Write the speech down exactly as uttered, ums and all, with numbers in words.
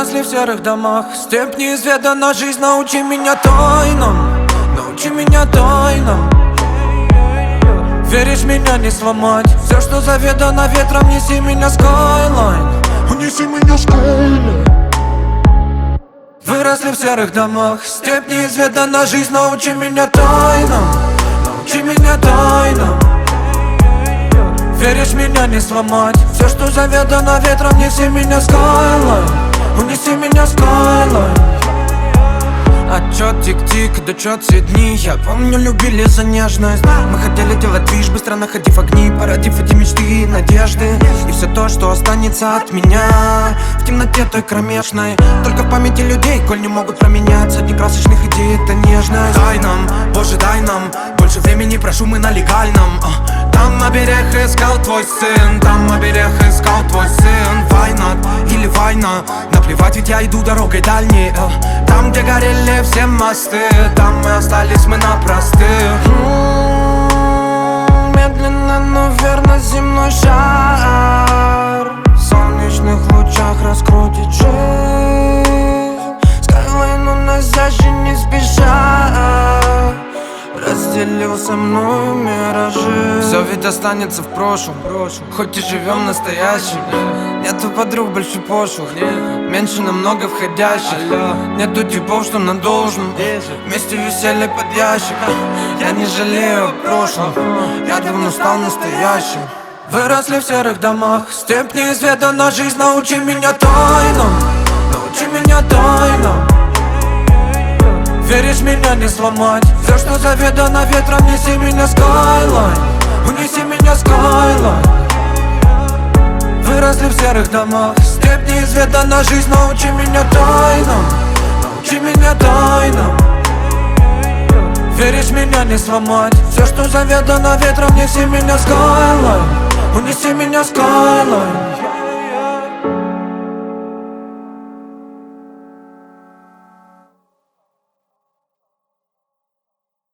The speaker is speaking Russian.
Выросли в серых домах, степь неизведана жизнь. Научи меня тайнам, научи меня тайнам. Веришь, меня не сломать. Все, что заведано ветром, неси меня скайлайн. Унеси меня скайлайн. Выросли в серых домах, степь неизведана жизнь. Научи меня тайнам, научи меня тайнам. Веришь, меня не сломать. Все, что заведано ветром, неси меня скайлайн. Унеси меня скайлайн. Отчет тик-тик, дочет все дни. Я помню, любили за нежность. Мы хотели делать движ, быстро находив огни, породив эти мечты и надежды. И все то, что останется от меня в темноте той кромешной. Только в памяти людей, коль не могут променяться одни красочных идей, это нежность. Дай нам, Боже, дай нам больше времени, прошу, мы на легальном. Там на берег искал твой сын, там на берег искал твой сын. Война или война, наплевать, ведь я иду дорогой дальней. Там, где горели все мосты, там мы остались, мы на простых. М-м-м, медленно, но верно земной шар в солнечных лучах раскрутит жизнь. Скайлайн уносящий не спеша разделил со мною миражи. Все ведь останется в прошлом, хоть и живем настоящим. Нету подруг, большой пошлых, меньше намного входящих. Нету типов, что нам должен вместе висели под ящик. Я не жалею о прошлом, я давно стал настоящим. Выросли в серых домах, степь неизведана жизнь. Научи меня тайнам, научи меня тайнам. Веришь, меня не сломать. Все, что заведано ветром, неси меня скайлайн. Унеси меня скайлайн. Выросли в серых домах, степь неизведана жизнь. Научи меня тайнам, научи меня тайнам. Веришь, меня не сломать. Все, что заведано ветром, неси меня скайлайн. Унеси меня скайлайн.